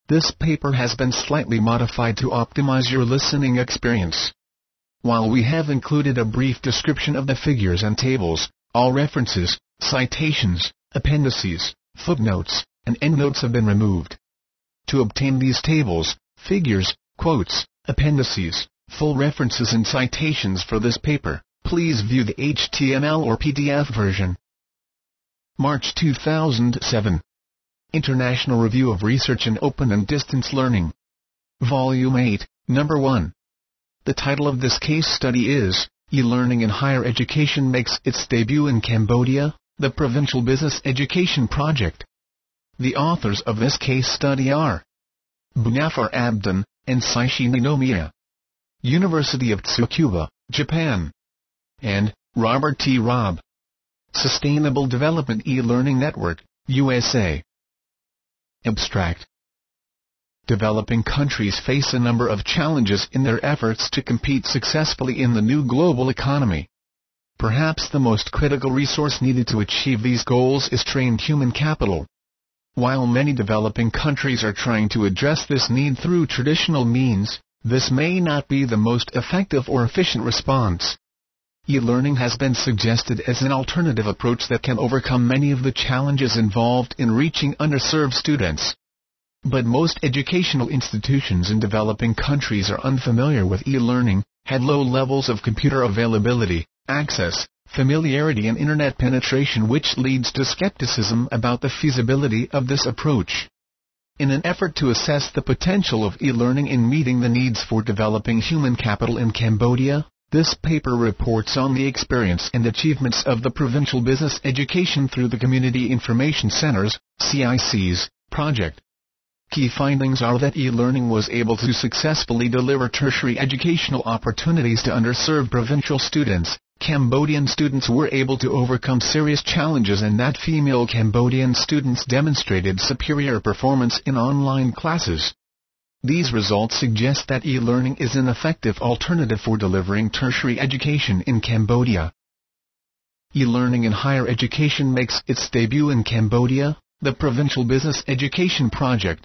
This paper has been slightly modified to optimize your listening experience. While we have included a brief description of the figures and tables, all references, citations, appendices, footnotes, and endnotes have been removed. To obtain these tables, figures, quotes, appendices, full references and citations for this paper, please view the HTML or PDF version. March 2007. International Review of Research in Open and Distance Learning. Volume 8, Number 1. The title of this case study is, E-Learning in Higher Education Makes Its Debut in Cambodia, the Provincial Business Education Project. The authors of this case study are Bunafar Abdin and Saishi Ninomiya, University of Tsukuba, Japan, and Robert T. Robb, Sustainable Development E-Learning Network, USA. Abstract. Developing countries face a number of challenges in their efforts to compete successfully in the new global economy. Perhaps the most critical resource needed to achieve these goals is trained human capital. While many developing countries are trying to address this need through traditional means, this may not be the most effective or efficient response. E-learning has been suggested as an alternative approach that can overcome many of the challenges involved in reaching underserved students. But most educational institutions in developing countries are unfamiliar with e-learning, had low levels of computer availability, access, familiarity and internet penetration, which leads to skepticism about the feasibility of this approach. In an effort to assess the potential of e-learning in meeting the needs for developing human capital in Cambodia, this paper reports on the experience and achievements of the Provincial Business Education through the Community Information Centers, CICs, project. Key findings are that e-learning was able to successfully deliver tertiary educational opportunities to underserved provincial students. Cambodian students were able to overcome serious challenges and that female Cambodian students demonstrated superior performance in online classes. These results suggest that e-learning is an effective alternative for delivering tertiary education in Cambodia. E-learning in higher education makes its debut in Cambodia, the Provincial Business Education Project.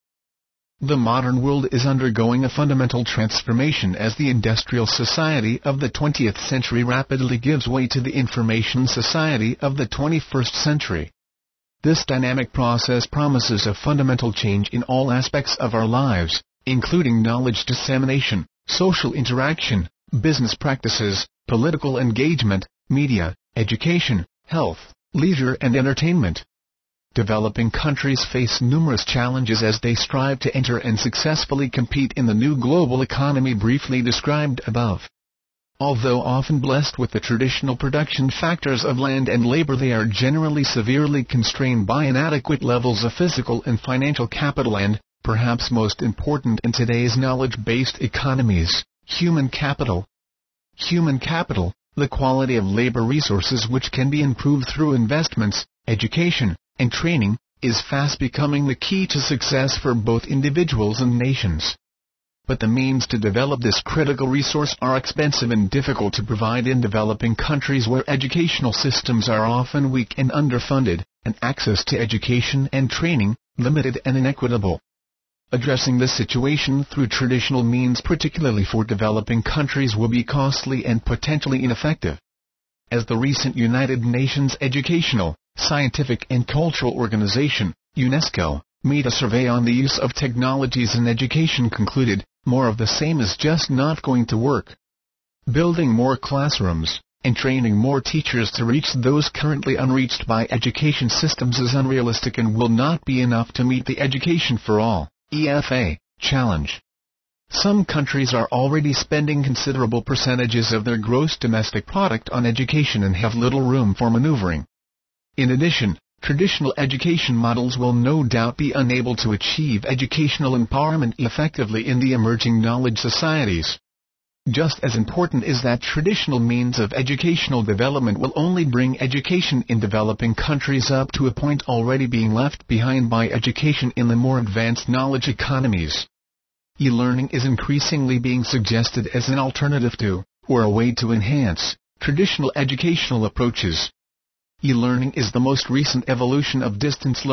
The modern world is undergoing a fundamental transformation as the industrial society of the 20th century rapidly gives way to the information society of the 21st century. This dynamic process promises a fundamental change in all aspects of our lives, including knowledge dissemination, social interaction, business practices, political engagement, media, education, health, leisure and entertainment. Developing countries face numerous challenges as they strive to enter and successfully compete in the new global economy briefly described above. Although often blessed with the traditional production factors of land and labor, they are generally severely constrained by inadequate levels of physical and financial capital and, perhaps most important in today's knowledge-based economies, human capital. Human capital, the quality of labor resources which can be improved through investments, education, and training, is fast becoming the key to success for both individuals and nations. But the means to develop this critical resource are expensive and difficult to provide in developing countries where educational systems are often weak and underfunded, and access to education and training, limited and inequitable. Addressing this situation through traditional means, particularly for developing countries, will be costly and potentially ineffective. As the recent United Nations Educational, Scientific and Cultural Organization, UNESCO, made a survey on the use of technologies in education concluded, more of the same is just not going to work. Building more classrooms, and training more teachers to reach those currently unreached by education systems is unrealistic and will not be enough to meet the Education for All, EFA, challenge. Some countries are already spending considerable percentages of their gross domestic product on education and have little room for maneuvering. In addition, traditional education models will no doubt be unable to achieve educational empowerment effectively in the emerging knowledge societies. Just as important is that traditional means of educational development will only bring education in developing countries up to a point already being left behind by education in the more advanced knowledge economies. E-learning is increasingly being suggested as an alternative to, or a way to enhance, traditional educational approaches. E-learning is the most recent evolution of distance learning,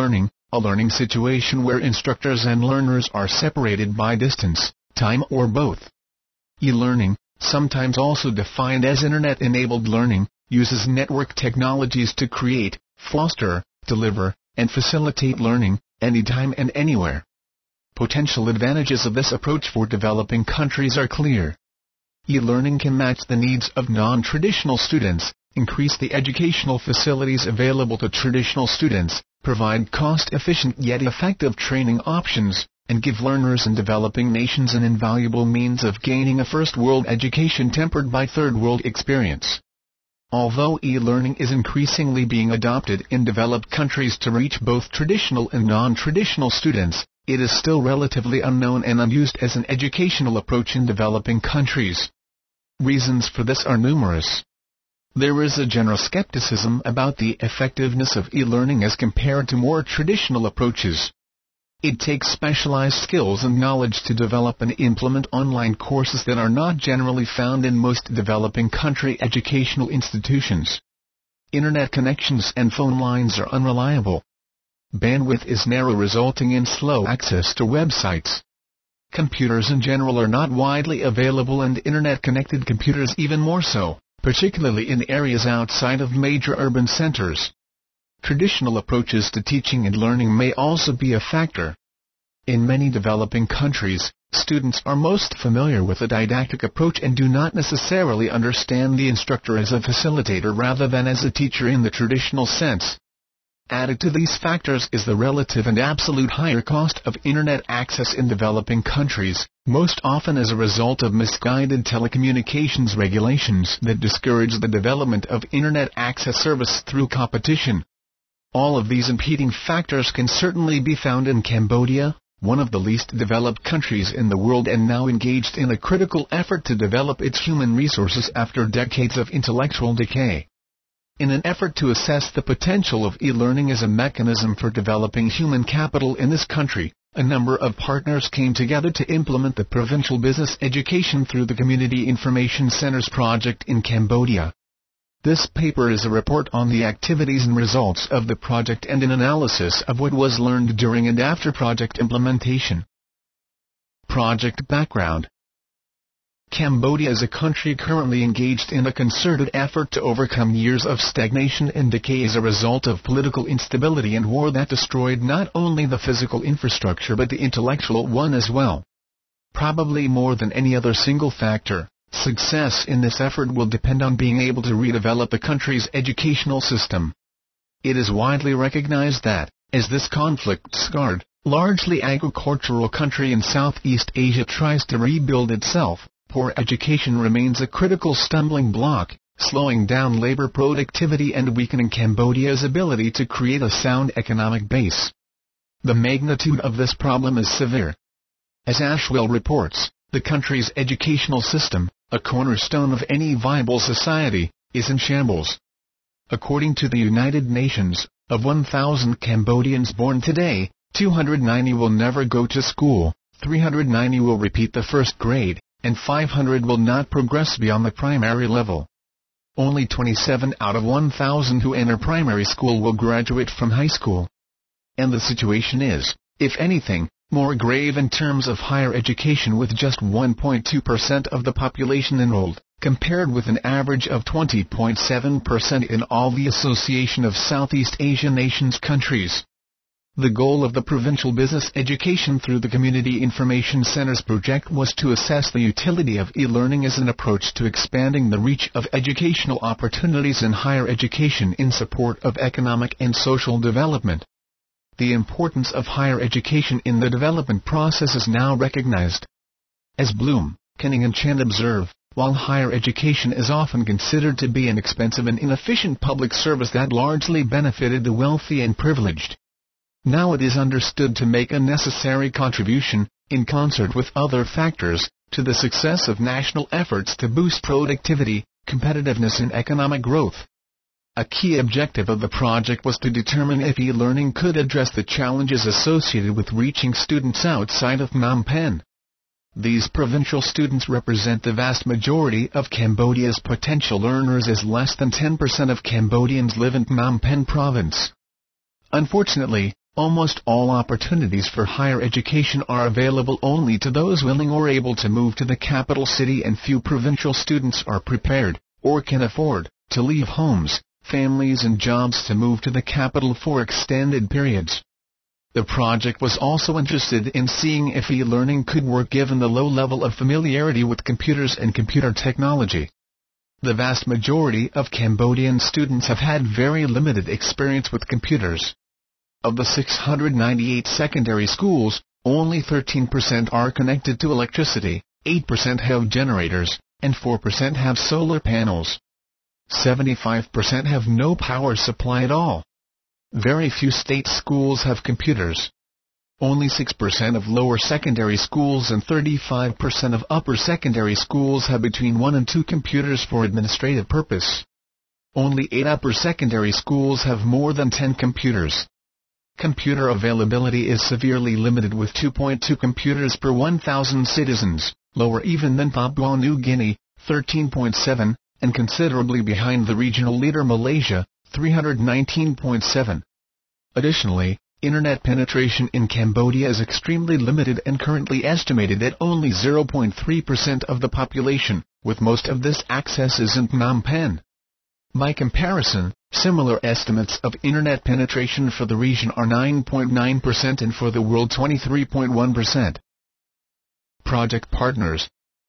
a learning situation where instructors and learners are separated by distance, time or both. E-learning, sometimes also defined as Internet-enabled learning, uses network technologies to create, foster, deliver, and facilitate learning, anytime and anywhere. Potential advantages of this approach for developing countries are clear. E-learning can match the needs of non-traditional students, increase the educational facilities available to traditional students, provide cost-efficient yet effective training options, and give learners in developing nations an invaluable means of gaining a first-world education tempered by third-world experience. Although e-learning is increasingly being adopted in developed countries to reach both traditional and non-traditional students, it is still relatively unknown and unused as an educational approach in developing countries. Reasons for this are numerous. There is a general skepticism about the effectiveness of e-learning as compared to more traditional approaches. It takes specialized skills and knowledge to develop and implement online courses that are not generally found in most developing country educational institutions. Internet connections and phone lines are unreliable. Bandwidth is narrow, resulting in slow access to websites. Computers in general are not widely available, and Internet-connected computers even more so, particularly in areas outside of major urban centers. Traditional approaches to teaching and learning may also be a factor. In many developing countries, students are most familiar with a didactic approach and do not necessarily understand the instructor as a facilitator rather than as a teacher in the traditional sense. Added to these factors is the relative and absolute higher cost of Internet access in developing countries, most often as a result of misguided telecommunications regulations that discourage the development of Internet access service through competition. All of these impeding factors can certainly be found in Cambodia, one of the least developed countries in the world and now engaged in a critical effort to develop its human resources after decades of intellectual decay. In an effort to assess the potential of e-learning as a mechanism for developing human capital in this country, a number of partners came together to implement the Provincial Business Education through the Community Information Centers project in Cambodia. This paper is a report on the activities and results of the project and an analysis of what was learned during and after project implementation. Project background. Cambodia is a country currently engaged in a concerted effort to overcome years of stagnation and decay as a result of political instability and war that destroyed not only the physical infrastructure but the intellectual one as well. Probably more than any other single factor, success in this effort will depend on being able to redevelop the country's educational system. It is widely recognized that, as this conflict-scarred, largely agricultural country in Southeast Asia tries to rebuild itself, poor education remains a critical stumbling block, slowing down labor productivity and weakening Cambodia's ability to create a sound economic base. The magnitude of this problem is severe. As Ashwell reports, the country's educational system, a cornerstone of any viable society, is in shambles. According to the United Nations, of 1,000 Cambodians born today, 290 will never go to school, 390 will repeat the first grade, and 500 will not progress beyond the primary level. Only 27 out of 1,000 who enter primary school will graduate from high school. And the situation is, if anything, more grave in terms of higher education, with just 1.2% of the population enrolled, compared with an average of 20.7% in all the Association of Southeast Asian Nations countries. The goal of the Provincial Business Education through the Community Information Centers project was to assess the utility of e-learning as an approach to expanding the reach of educational opportunities in higher education in support of economic and social development. The importance of higher education in the development process is now recognized. As Bloom, Kenning and Chen observe, while higher education is often considered to be an expensive and inefficient public service that largely benefited the wealthy and privileged, now it is understood to make a necessary contribution, in concert with other factors, to the success of national efforts to boost productivity, competitiveness and economic growth. A key objective of the project was to determine if e-learning could address the challenges associated with reaching students outside of Phnom Penh. These provincial students represent the vast majority of Cambodia's potential learners, as less than 10% of Cambodians live in Phnom Penh province. Unfortunately, almost all opportunities for higher education are available only to those willing or able to move to the capital city, and few provincial students are prepared, or can afford, to leave homes, families and jobs to move to the capital for extended periods. The project was also interested in seeing if e-learning could work given the low level of familiarity with computers and computer technology. The vast majority of Cambodian students have had very limited experience with computers. Of the 698 secondary schools, only 13% are connected to electricity, 8% have generators, and 4% have solar panels. 75% have no power supply at all. Very few state schools have computers. Only 6% of lower secondary schools and 35% of upper secondary schools have between 1 and 2 computers for administrative purpose. Only 8 upper secondary schools have more than 10 computers. Computer availability is severely limited, with 2.2 computers per 1,000 citizens, lower even than Papua New Guinea, 13.7, and considerably behind the regional leader Malaysia, 319.7. Additionally, Internet penetration in Cambodia is extremely limited and currently estimated at only 0.3% of the population, with most of this access is in Phnom Penh. By comparison, similar estimates of Internet penetration for the region are 9.9% and for the world 23.1%. Project partners.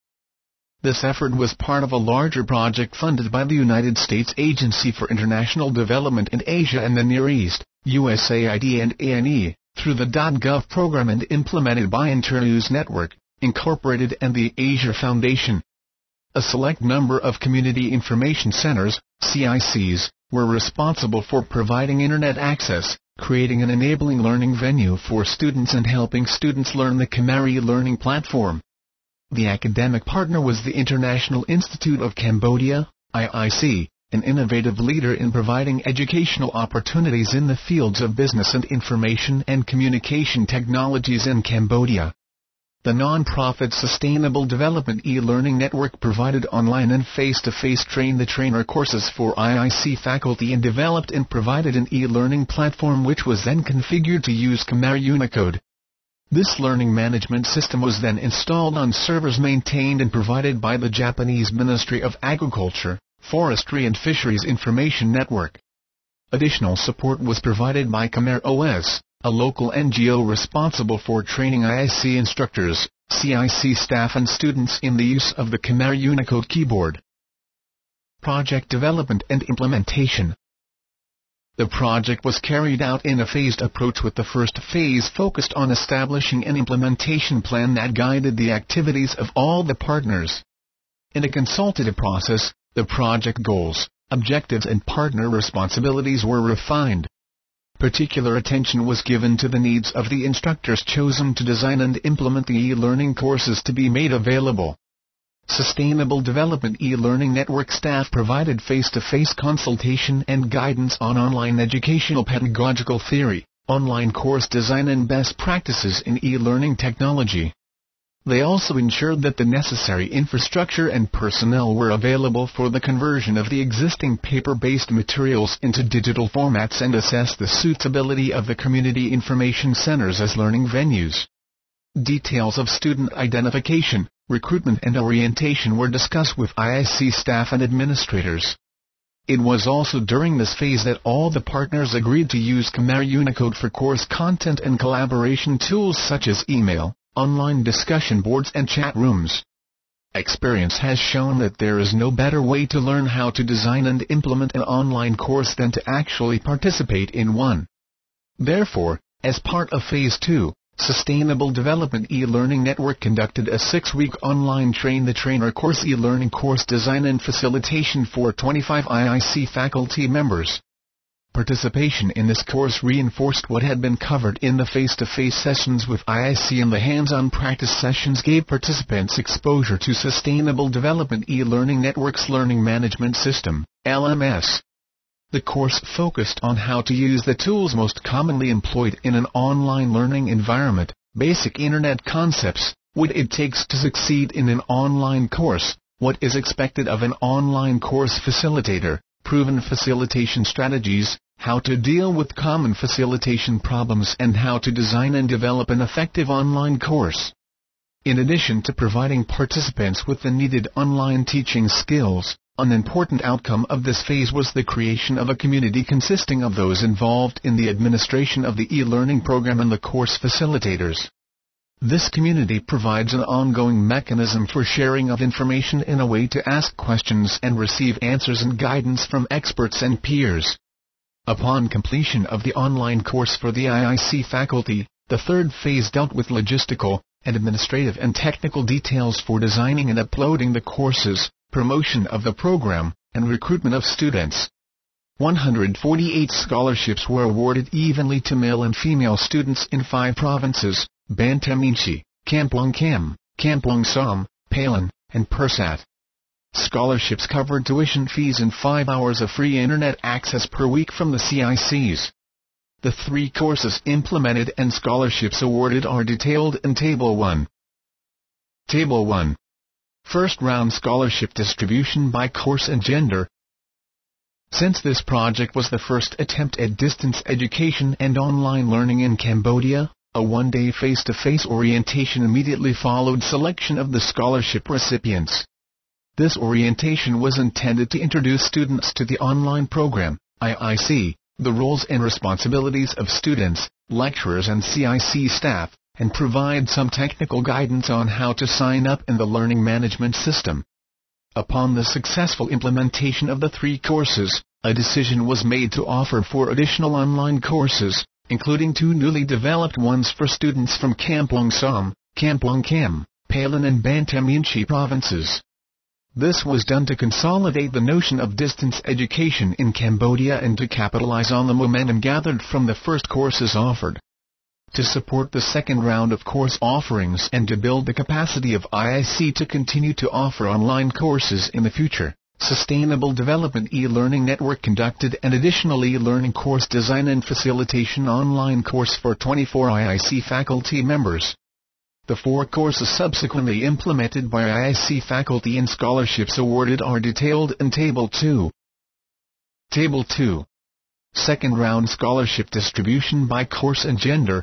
This effort was part of a larger project funded by the United States Agency for International Development in Asia and the Near East, USAID and ANE, through the .gov program and implemented by Internews Network, Incorporated and the Asia Foundation. A select number of Community Information Centers, CICs, were responsible for providing Internet access, creating an enabling learning venue for students and helping students learn the Khmer e-learning platform. The academic partner was the International Institute of Cambodia, IIC, an innovative leader in providing educational opportunities in the fields of business and information and communication technologies in Cambodia. The non-profit Sustainable Development e-learning network provided online and face-to-face train-the-trainer courses for IIC faculty and developed and provided an e-learning platform which was then configured to use Khmer Unicode. This learning management system was then installed on servers maintained and provided by the Japanese Ministry of Agriculture, Forestry and Fisheries Information Network. Additional support was provided by Khmer OS, a local NGO responsible for training IIC instructors, CIC staff and students in the use of the Khmer Unicode keyboard. Project development and implementation. The project was carried out in a phased approach, with the first phase focused on establishing an implementation plan that guided the activities of all the partners. In a consultative process, the project goals, objectives and partner responsibilities were refined. Particular attention was given to the needs of the instructors chosen to design and implement the e-learning courses to be made available. Sustainable Development e-learning network staff provided face-to-face consultation and guidance on online educational pedagogical theory, online course design and best practices in e-learning technology. They also ensured that the necessary infrastructure and personnel were available for the conversion of the existing paper-based materials into digital formats and assessed the suitability of the community information centers as learning venues. Details of student identification, recruitment and orientation were discussed with IIC staff and administrators. It was also during this phase that all the partners agreed to use Khmer Unicode for course content and collaboration tools such as email, online discussion boards and chat rooms. Experience has shown that there is no better way to learn how to design and implement an online course than to actually participate in one. Therefore, as part of Phase 2, Sustainable Development e-learning network conducted a 6-week online train-the-trainer course e-learning course design and facilitation for 25 IIC faculty members. Participation in this course reinforced what had been covered in the face-to-face sessions with IIC, and the hands-on practice sessions gave participants exposure to Sustainable Development e-learning network's learning management system, LMS. The course focused on how to use the tools most commonly employed in an online learning environment, basic Internet concepts, what it takes to succeed in an online course, what is expected of an online course facilitator, proven facilitation strategies, how to deal with common facilitation problems, and how to design and develop an effective online course. In addition to providing participants with the needed online teaching skills, an important outcome of this phase was the creation of a community consisting of those involved in the administration of the e-learning program and the course facilitators. This community provides an ongoing mechanism for sharing of information in a way to ask questions and receive answers and guidance from experts and peers. Upon completion of the online course for the IIC faculty, the third phase dealt with logistical, administrative and technical details for designing and uploading the courses, promotion of the program, and recruitment of students. 148 scholarships were awarded evenly to male and female students in 5 provinces: Bantam Inchi, Kampong Cham, Kampong Som, Palan, and Pursat. Scholarships covered tuition fees and 5 hours of free internet access per week from the CICs. The 3 courses implemented and scholarships awarded are detailed in Table 1. Table 1. First round scholarship distribution by course and gender. Since this project was the first attempt at distance education and online learning in Cambodia, a one-day face-to-face orientation immediately followed selection of the scholarship recipients. This orientation was intended to introduce students to the online program, IIC, the roles and responsibilities of students, lecturers and CIC staff, and provide some technical guidance on how to sign up in the learning management system. Upon the successful implementation of the 3 courses, a decision was made to offer 4 additional online courses, including 2 newly developed ones for students from Kampong Som, Kampong Cham, Palan and Bantam Inchi provinces. This was done to consolidate the notion of distance education in Cambodia and to capitalize on the momentum gathered from the first courses offered. To support the second round of course offerings and to build the capacity of IIC to continue to offer online courses in the future, Sustainable Development e-Learning Network conducted an additional e-learning course design and facilitation online course for 24 IIC faculty members. The 4 courses subsequently implemented by IIC faculty and scholarships awarded are detailed in Table 2. Table 2. Second round scholarship distribution by course and gender.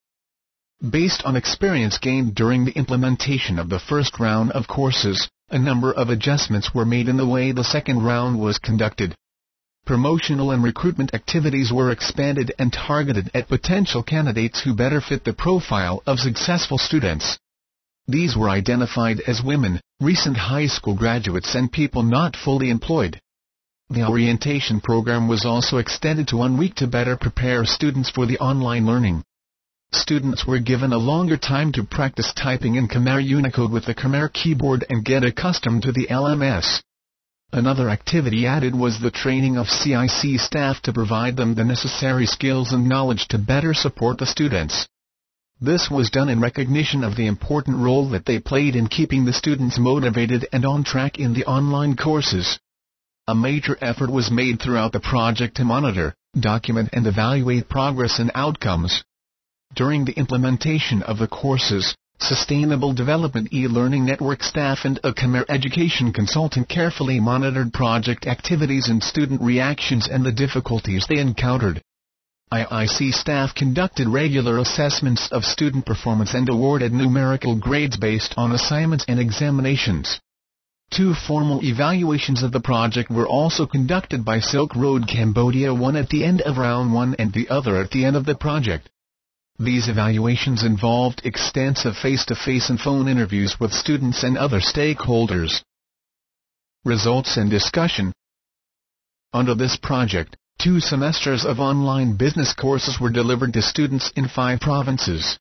Based on experience gained during the implementation of the first round of courses, a number of adjustments were made in the way the second round was conducted. Promotional and recruitment activities were expanded and targeted at potential candidates who better fit the profile of successful students. These were identified as women, recent high school graduates and people not fully employed. The orientation program was also extended to 1 week to better prepare students for the online learning. Students were given a longer time to practice typing in Khmer Unicode with the Khmer keyboard and get accustomed to the LMS. Another activity added was the training of CIC staff to provide them the necessary skills and knowledge to better support the students. This was done in recognition of the important role that they played in keeping the students motivated and on track in the online courses. A major effort was made throughout the project to monitor, document and evaluate progress and outcomes. During the implementation of the courses, Sustainable Development e-Learning Network staff and a Khmer education consultant carefully monitored project activities and student reactions and the difficulties they encountered. IIC staff conducted regular assessments of student performance and awarded numerical grades based on assignments and examinations. 2 formal evaluations of the project were also conducted by Silk Road Cambodia, one at the end of round 1 and the other at the end of the project. These evaluations involved extensive face-to-face and phone interviews with students and other stakeholders. Results and discussion. Under this project, 2 semesters of online business courses were delivered to students in 5 provinces.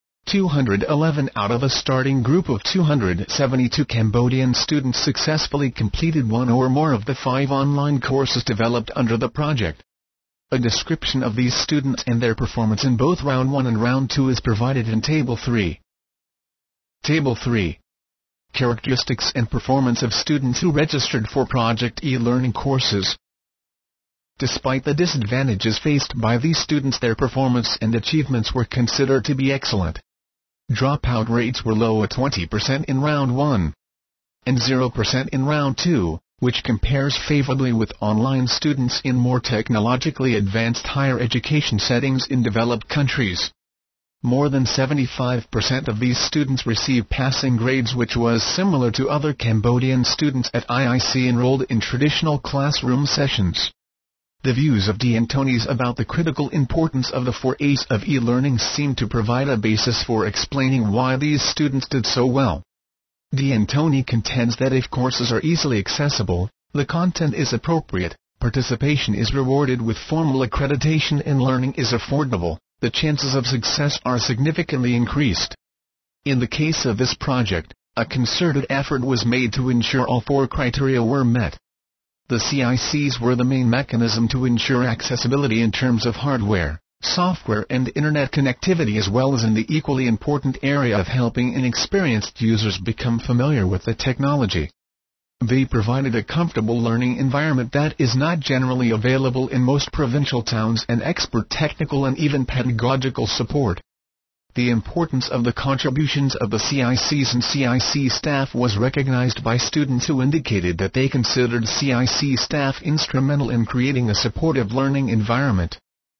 211 out of a starting group of 272 Cambodian students successfully completed 1 or more of the 5 online courses developed under the project. A description of these students and their performance in both Round 1 and Round 2 is provided in Table 3. Table 3. Characteristics and performance of students who registered for Project e-Learning courses. Despite the disadvantages faced by these students, their performance and achievements were considered to be excellent. Dropout rates were low at 20% in Round 1 and 0% in Round 2, which compares favorably with online students in more technologically advanced higher education settings in developed countries. More than 75% of these students receive passing grades, which was similar to other Cambodian students at IIC enrolled in traditional classroom sessions. The views of D'Antonis about the critical importance of the 4 A's of e-learning seem to provide a basis for explaining why these students did so well. D'Antoni contends that if courses are easily accessible, the content is appropriate, participation is rewarded with formal accreditation, and learning is affordable, the chances of success are significantly increased. In the case of this project, a concerted effort was made to ensure all 4 criteria were met. The CICs were the main mechanism to ensure accessibility in terms of hardware, software and internet connectivity, as well as in the equally important area of helping inexperienced users become familiar with the technology. They provided a comfortable learning environment that is not generally available in most provincial towns, and expert technical and even pedagogical support. The importance of the contributions of the CICs and CIC staff was recognized by students who indicated that they considered CIC staff instrumental in creating a supportive learning environment.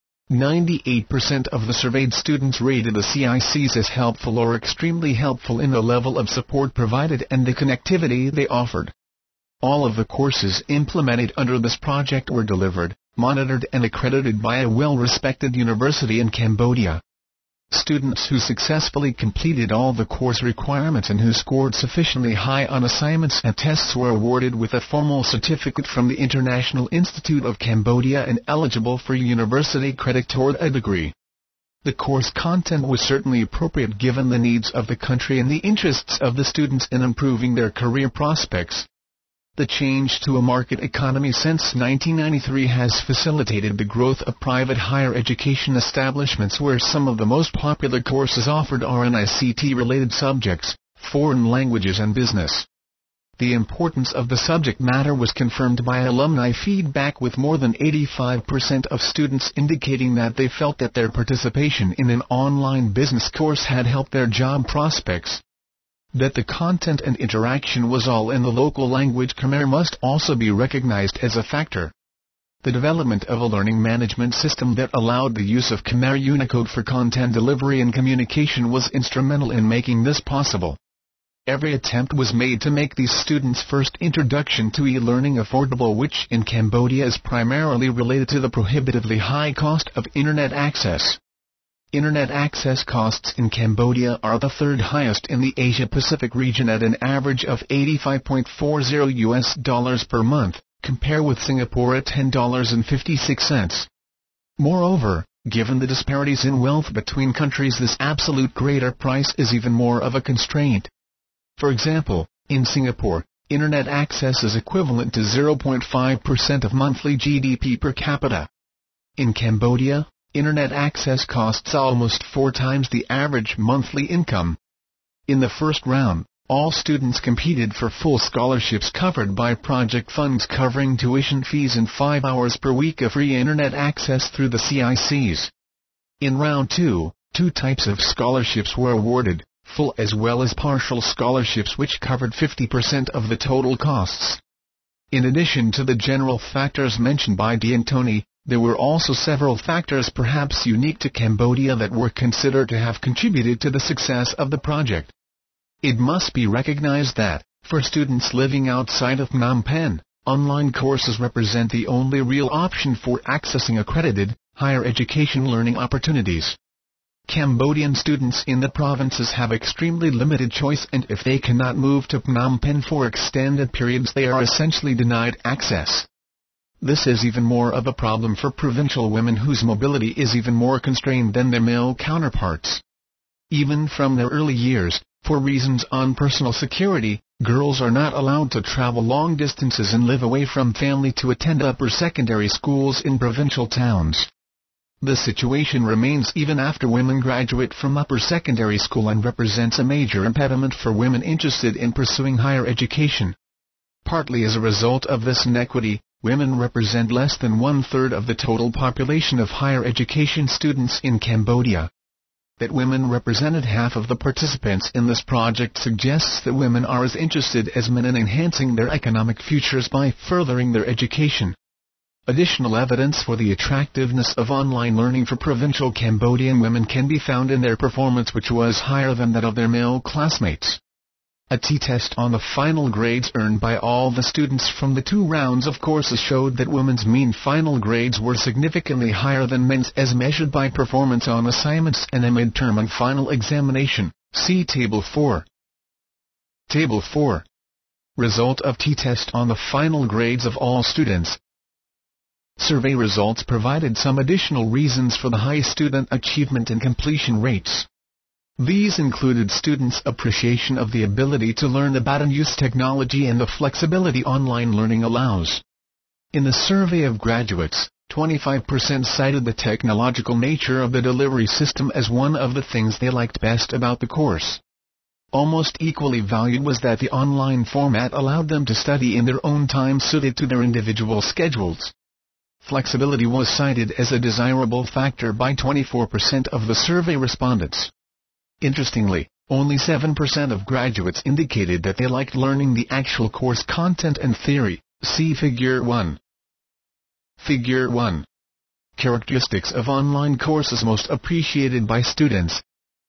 98% of the surveyed students rated the CICs as helpful or extremely helpful in the level of support provided and the connectivity they offered. All of the courses implemented under this project were delivered, monitored and accredited by a well-respected university in Cambodia. Students who successfully completed all the course requirements and who scored sufficiently high on assignments and tests were awarded with a formal certificate from the International Institute of Cambodia and eligible for university credit toward a degree. The course content was certainly appropriate given the needs of the country and the interests of the students in improving their career prospects. The change to a market economy since 1993 has facilitated the growth of private higher education establishments, where some of the most popular courses offered are in ICT-related subjects, foreign languages and business. The importance of the subject matter was confirmed by alumni feedback, with more than 85% of students indicating that they felt that their participation in an online business course had helped their job prospects. That the content and interaction was all in the local language Khmer must also be recognized as a factor. The development of a learning management system that allowed the use of Khmer Unicode for content delivery and communication was instrumental in making this possible. Every attempt was made to make these students' first introduction to e-learning affordable, which in Cambodia is primarily related to the prohibitively high cost of internet access. Internet access costs in Cambodia are the 3rd highest in the Asia-Pacific region at an average of $85.40 per month, compared with Singapore at $10.56. Moreover, given the disparities in wealth between countries, this absolute greater price is even more of a constraint. For example, in Singapore, internet access is equivalent to 0.5% of monthly GDP per capita. In Cambodia, internet access costs almost 4 times the average monthly income. In the first round, all students competed for full scholarships covered by project funds, covering tuition fees and 5 hours per week of free internet access through the CICs. In round 2, 2 types of scholarships were awarded, full as well as partial scholarships, which covered 50% of the total costs. In addition to the general factors mentioned by D'Antoni, there were also several factors perhaps unique to Cambodia that were considered to have contributed to the success of the project. It must be recognized that, for students living outside of Phnom Penh, online courses represent the only real option for accessing accredited, higher education learning opportunities. Cambodian students in the provinces have extremely limited choice, and if they cannot move to Phnom Penh for extended periods, they are essentially denied access. This is even more of a problem for provincial women, whose mobility is even more constrained than their male counterparts. Even from their early years, for reasons on personal security, girls are not allowed to travel long distances and live away from family to attend upper secondary schools in provincial towns. The situation remains even after women graduate from upper secondary school and represents a major impediment for women interested in pursuing higher education. Partly as a result of this inequity, women represent less than 1/3 of the total population of higher education students in Cambodia. That women represented half of the participants in this project suggests that women are as interested as men in enhancing their economic futures by furthering their education. Additional evidence for the attractiveness of online learning for provincial Cambodian women can be found in their performance, which was higher than that of their male classmates. A t-test on the final grades earned by all the students from the 2 rounds of courses showed that women's mean final grades were significantly higher than men's as measured by performance on assignments and a midterm and final examination. See Table 4. Table 4. Result of t-test on the final grades of all students. Survey results provided some additional reasons for the high student achievement and completion rates. These included students' appreciation of the ability to learn about and use technology and the flexibility online learning allows. In the survey of graduates, 25% cited the technological nature of the delivery system as one of the things they liked best about the course. Almost equally valued was that the online format allowed them to study in their own time suited to their individual schedules. Flexibility was cited as a desirable factor by 24% of the survey respondents. Interestingly, only 7% of graduates indicated that they liked learning the actual course content and theory. See Figure 1. Figure 1. Characteristics of online courses most appreciated by students.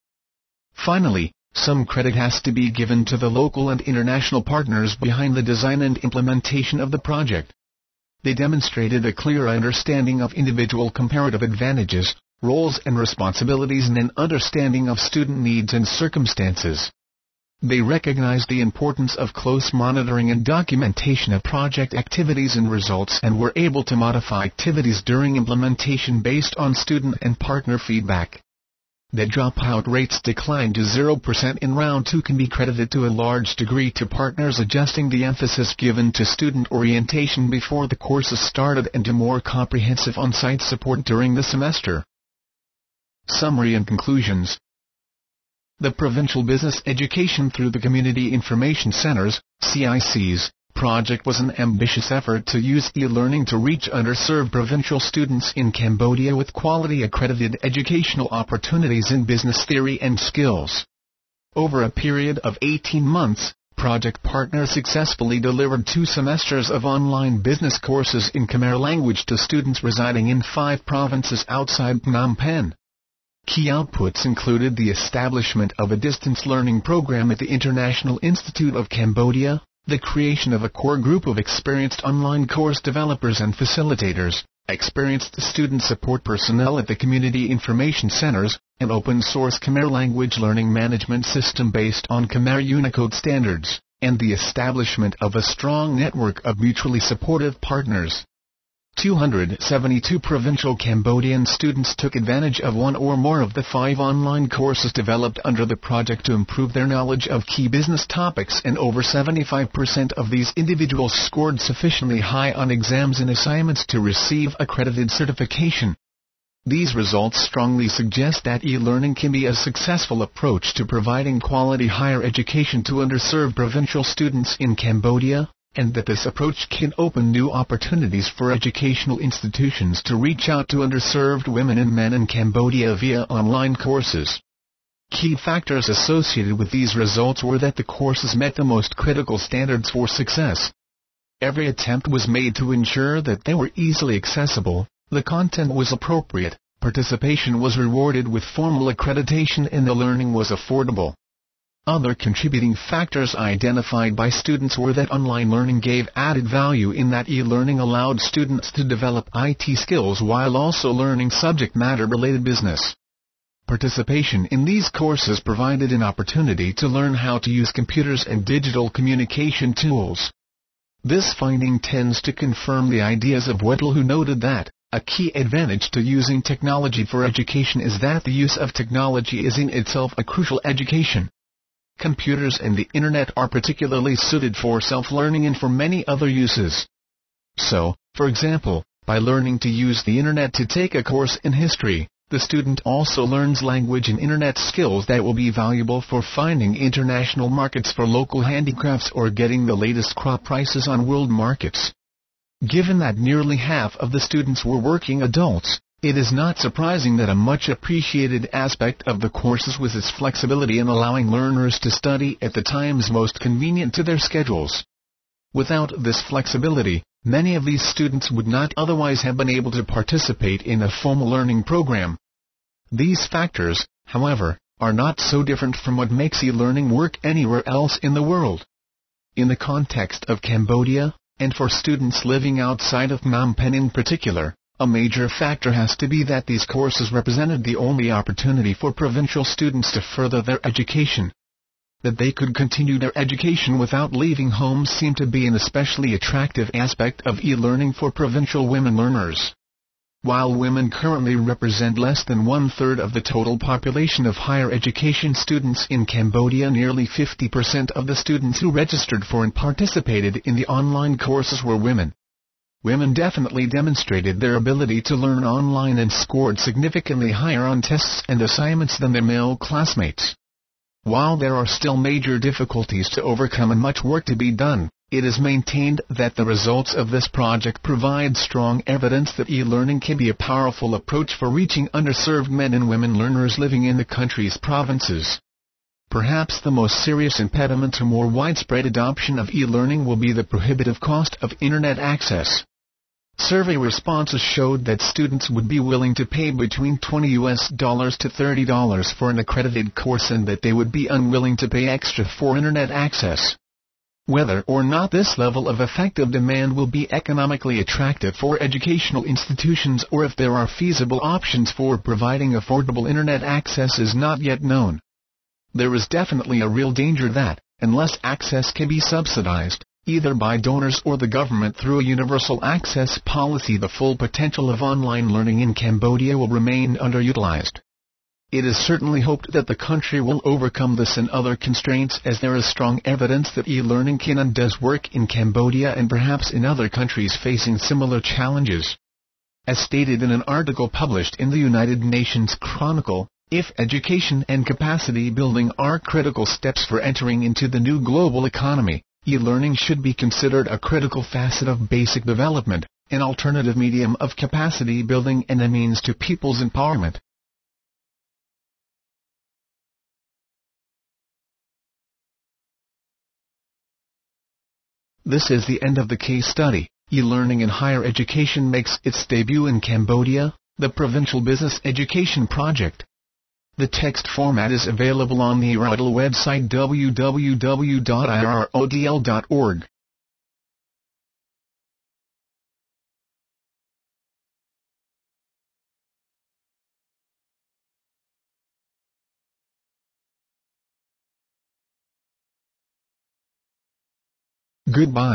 Finally, some credit has to be given to the local and international partners behind the design and implementation of the project. They demonstrated a clear understanding of individual comparative advantages, roles and responsibilities, and an understanding of student needs and circumstances. They recognized the importance of close monitoring and documentation of project activities and results and were able to modify activities during implementation based on student and partner feedback. That dropout rates declined to 0% in Round 2 can be credited to a large degree to partners adjusting the emphasis given to student orientation before the courses started and to more comprehensive on-site support during the semester. Summary and conclusions. The Provincial Business Education through the Community Information Centers, CICs, project was an ambitious effort to use e-learning to reach underserved provincial students in Cambodia with quality accredited educational opportunities in business theory and skills. Over a period of 18 months, project partners successfully delivered 2 semesters of online business courses in Khmer language to students residing in 5 provinces outside Phnom Penh. Key outputs included the establishment of a distance learning program at the International Institute of Cambodia, the creation of a core group of experienced online course developers and facilitators, experienced student support personnel at the community information centers, an open-source Khmer language learning management system based on Khmer Unicode standards, and the establishment of a strong network of mutually supportive partners. 272 provincial Cambodian students took advantage of one or more of the 5 online courses developed under the project to improve their knowledge of key business topics, and over 75% of these individuals scored sufficiently high on exams and assignments to receive accredited certification. These results strongly suggest that e-learning can be a successful approach to providing quality higher education to underserved provincial students in Cambodia, and that this approach can open new opportunities for educational institutions to reach out to underserved women and men in Cambodia via online courses. Key factors associated with these results were that the courses met the most critical standards for success. Every attempt was made to ensure that they were easily accessible, the content was appropriate, participation was rewarded with formal accreditation, and the learning was affordable. Other contributing factors identified by students were that online learning gave added value in that e-learning allowed students to develop IT skills while also learning subject matter-related business. Participation in these courses provided an opportunity to learn how to use computers and digital communication tools. This finding tends to confirm the ideas of Weddle, who noted that a key advantage to using technology for education is that the use of technology is in itself a crucial education. Computers and the Internet are particularly suited for self-learning and for many other uses. So, for example, by learning to use the Internet to take a course in history, the student also learns language and Internet skills that will be valuable for finding international markets for local handicrafts or getting the latest crop prices on world markets. Given that nearly half of the students were working adults, It is not surprising that a much appreciated aspect of the courses was its flexibility in allowing learners to study at the times most convenient to their schedules. Without this flexibility, many of these students would not otherwise have been able to participate in a formal learning program. These factors, however, are not so different from what makes e-learning work anywhere else in the world. In the context of Cambodia, and for students living outside of Phnom Penh in particular, a major factor has to be that these courses represented the only opportunity for provincial students to further their education. That they could continue their education without leaving home seemed to be an especially attractive aspect of e-learning for provincial women learners. While women currently represent less than one-third of the total population of higher education students in Cambodia, nearly 50% of the students who registered for and participated in the online courses were women. Women definitely demonstrated their ability to learn online and scored significantly higher on tests and assignments than their male classmates. While there are still major difficulties to overcome and much work to be done, it is maintained that the results of this project provide strong evidence that e-learning can be a powerful approach for reaching underserved men and women learners living in the country's provinces. Perhaps the most serious impediment to more widespread adoption of e-learning will be the prohibitive cost of Internet access. Survey responses showed that students would be willing to pay between $20 to $30 for an accredited course and that they would be unwilling to pay extra for Internet access. Whether or not this level of effective demand will be economically attractive for educational institutions or if there are feasible options for providing affordable Internet access is not yet known. There is definitely a real danger that, unless access can be subsidized, either by donors or the government through a universal access policy, the full potential of online learning in Cambodia will remain underutilized. It is certainly hoped that the country will overcome this and other constraints, as there is strong evidence that e-learning can and does work in Cambodia and perhaps in other countries facing similar challenges. As stated in an article published in the United Nations Chronicle, if education and capacity building are critical steps for entering into the new global economy, e-learning should be considered a critical facet of basic development, an alternative medium of capacity building and a means to people's empowerment. This is the end of the case study. E-learning in higher education makes its debut in Cambodia, the Provincial Business Education Project. The text format is available on the IRODL website www.irodl.org. Goodbye.